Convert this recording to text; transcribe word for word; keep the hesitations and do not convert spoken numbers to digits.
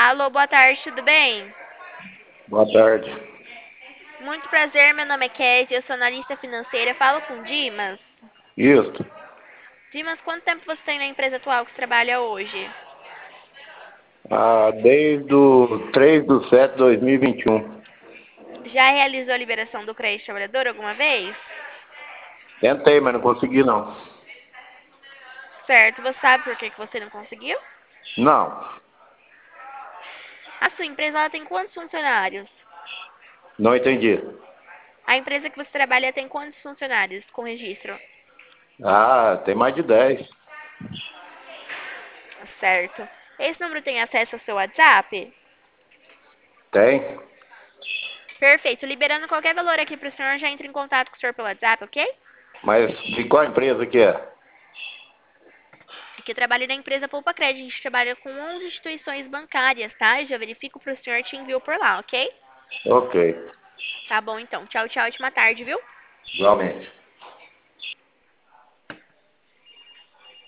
Alô, boa tarde, tudo bem? Boa tarde. Muito prazer, meu nome é Kézia, eu sou analista financeira, falo com o Dimas. Isso. Dimas, quanto tempo você tem na empresa atual que você trabalha hoje? Ah, desde o três de setembro de dois mil e vinte e um. Já realizou a liberação do crédito trabalhador alguma vez? Tentei, mas não consegui não. Certo, você sabe por que que você não conseguiu? Não, A sua empresa ela tem quantos funcionários? não entendi. A empresa que você trabalha tem quantos funcionários com registro? Ah, tem mais de dez. Certo. Esse número tem acesso ao seu WhatsApp? Tem? Perfeito. Liberando qualquer valor aqui para o senhor, já entra em contato com o senhor pelo WhatsApp, ok? Mas de qual empresa que é? Aqui eu trabalho na empresa Poupa Crédito. A gente trabalha com onze instituições bancárias, tá? Eu já verifico para o senhor e te envio por lá, ok? Ok, Tá bom, então. Tchau, tchau. Ótima tarde, viu? igualmente.